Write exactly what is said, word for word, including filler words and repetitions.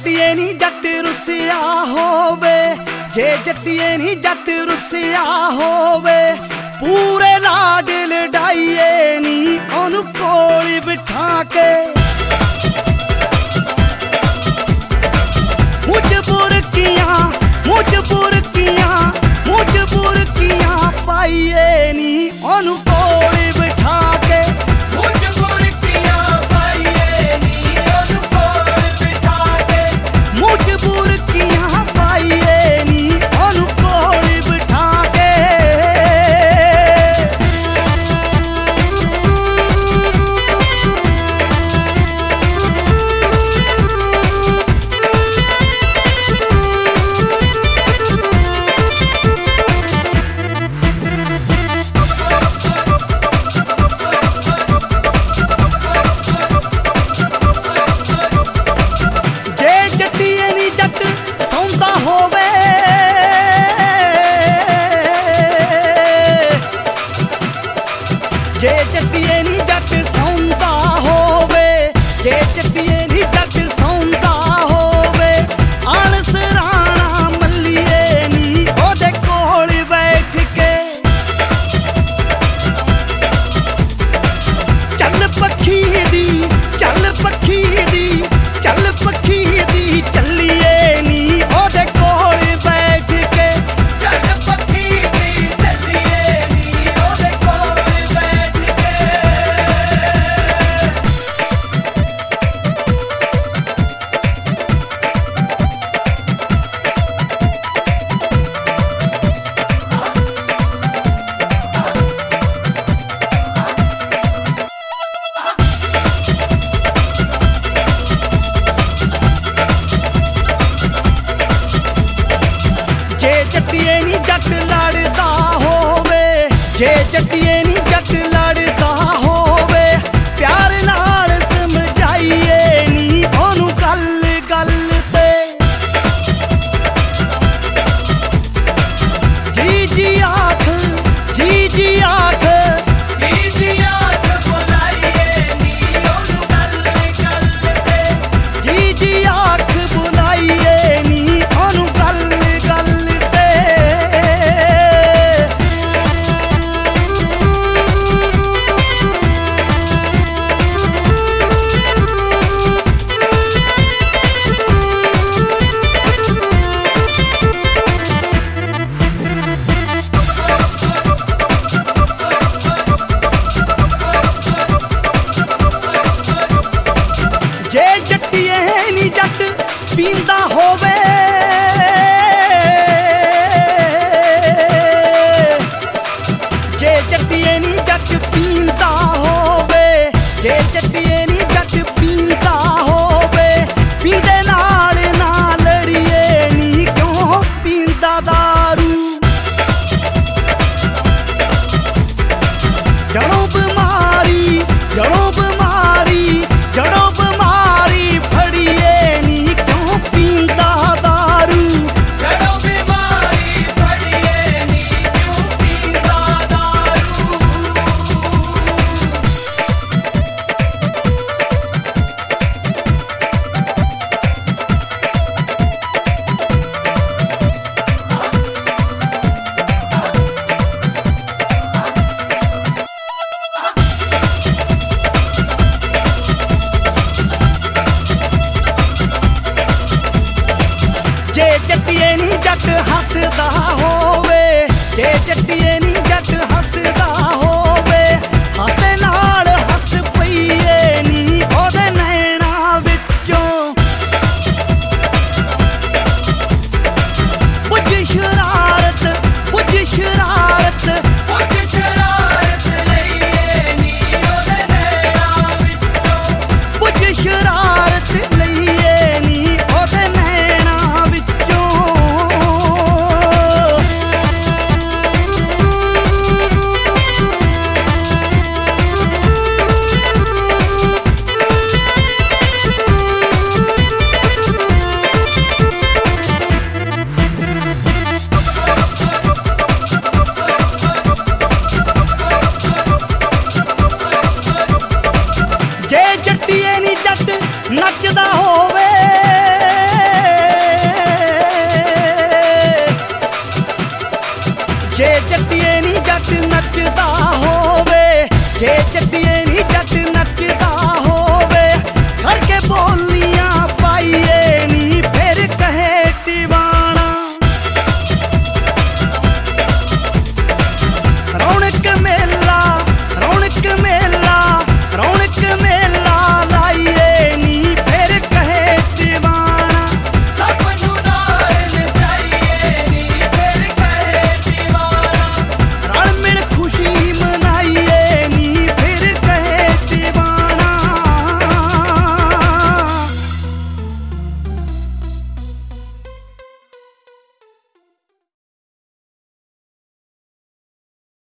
ਜੱਟੀਏ ਨੀ ਜੱਟ ਰੁੱਸਿਆ ਹੋਵੇ, ਜੇ ਜੱਟੀਏ ਨੀ ਜੱਟ ਰੁੱਸਿਆ ਹੋਵੇ, ਪੂਰੇ ਲਾਡ ਲਡਾਈਏ ਨੀ ਉਹਨੂੰ ਕੋਲ ਬਿਠਾ ਕੇ। ਮੁਝ ਬੁਰਕੀਆਂ ਮੁਝ ਬੁਰਕੀਆਂ ਮੁਝ ਬੁਰਕੀਆਂ ਪਾਈਏ ਨੀ ਉਹਨੂੰ ਕੋਲ ਬਿਠਾ ਕੇ। ਜੇ ਜੱਟੀਏ ਨੀ ਜੱਟ ਸੌਂਦਾ ਹੋਵੇ, ਜੇ ਜੱਟੀਏ ਨੀ ਜੱਟ ਸੌਂਦਾ ਹੋਵੇ, ਆਣ ਸਰਾਣਾ ਮੱਲੀਏ ਨੀ ਉਹਦੇ ਕੋਲ ਬੈਠ ਕੇ। ਚੱਲ ਪੱਖੀ ਦੀ ਚੱਲ ਪੱਖੀ ਦੀ ਚੱਲ ਪੱਖੀ ਦੀ ਚੱਲੀਏ ਨੀ ਉਹਦੇ ਕੋਲ ਬੈਠ ਕੇ। ਜੱਟੀਏ ਨੀ ਜੱਟ ਲੜਦਾ ਹੋਵੇ, ਜੇ ਜੱਟੀਏ ਨੀ ਜੱਟ ਲੜਦਾ ਹੋਵੇ, ਪਿਆਰ ਨਾਲ ਸਮਝਾਈਏ ਨੀ ਉਹਨੂੰ ਗੱਲ ਗੱਲ ਤੇ। ਜੀ ਜੀ ਆਖ ਜੀ ਜੀ ਆਖ ਜੀ ਜੀ ਆਖ ਬੁਲਾਈਏ ਨੀ ਉਹਨੂੰ ਗੱਲ ਗੱਲ ਤੇ। ਜੀ ਜੀ ਆਖ ਬੁਲਾਈਏ ਨੀ ਉਹਨੂੰ ਗੱਲ ਗੱਲ ਤੇ। रौनक मेला रौनक मेला